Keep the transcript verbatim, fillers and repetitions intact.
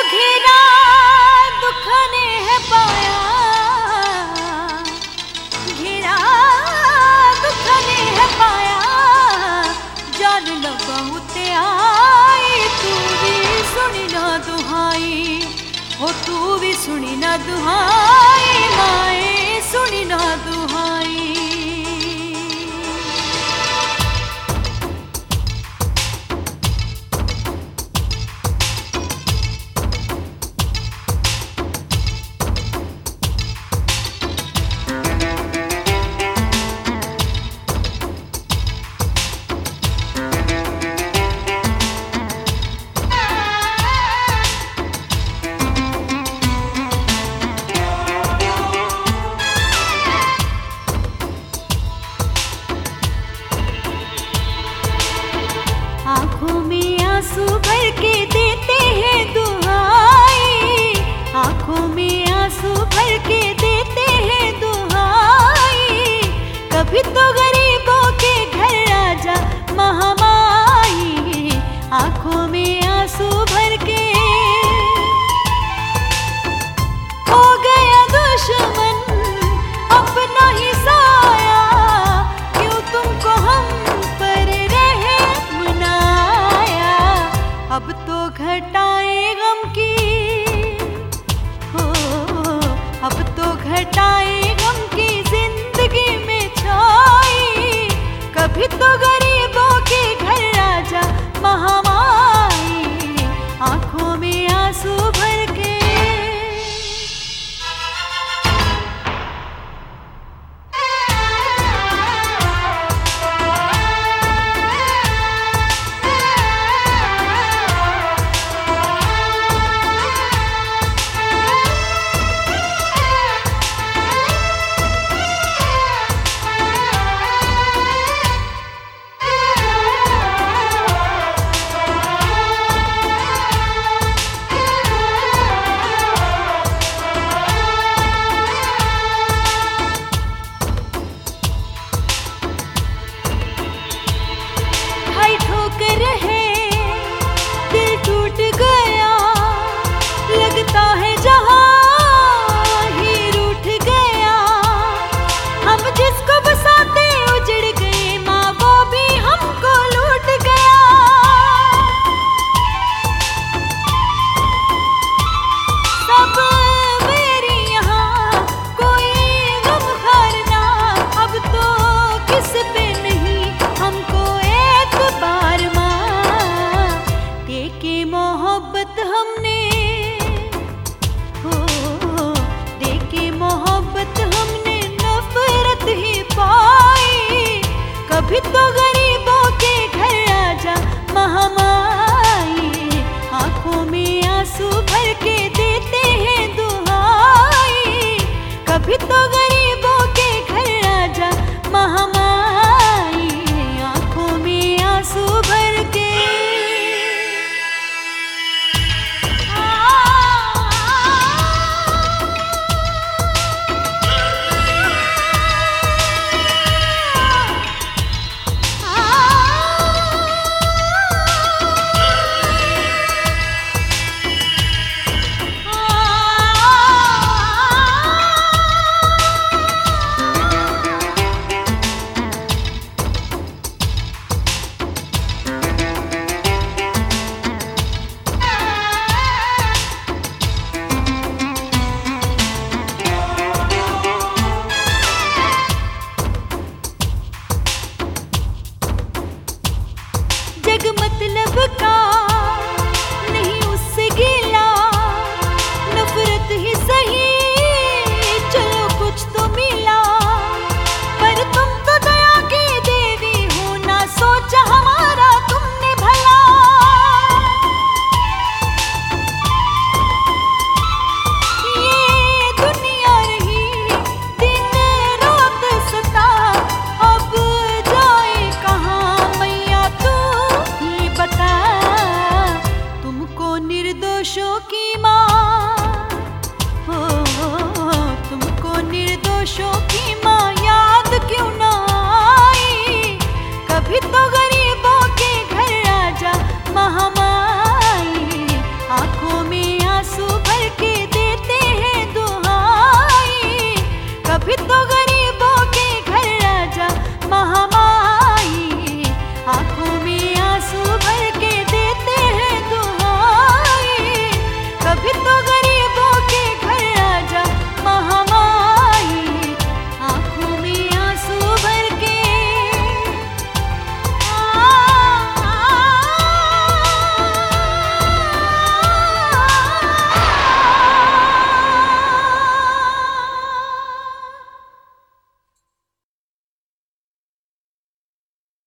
घेरा दुख ने है पाया, घेरा दुख ने है पाया, जान लो बहुत आई, तू भी सुनी ना दुहाई, हो तू भी सुनी ना दुहाई, माए सुनी ना दुहाई। आँखों में आंसू भर के देते हैं दुहाई, आँखों में आंसू भर के देते हैं दुहाई, कभी तो गरीबों के घर आजा महामाई, आँखों में आंसू भर के हो गया दुश्मन अपना ही साया, क्यों तुमको हम पर अब तो घटाए गम की, हो अब तो घटाए गम की जिंदगी में छाई, कभी तो गरीबों के घर आजा महामाई, आंखों में आंसू भर के। ठोकर है दिल टूट गया, लगता है जहां ही रूठ गया, हम जिसको बसाते उजड़ गए, माँ वो भी हमको लूट गया, सब मेरी यहाँ कोई गम खाना, अब तो किस पे नहीं हमको बार माँ, देके मोहब्बत हमने, हो देके मोहब्बत हमने नफरत ही पाई, कभी तो गरीबों के घर आजा महामाई, आंखों में आंसू भर के देते हैं दुहाई, कभी तो गरीबों के घर आजा महामाई, आंखों में आंसू भर के। जग मतलब का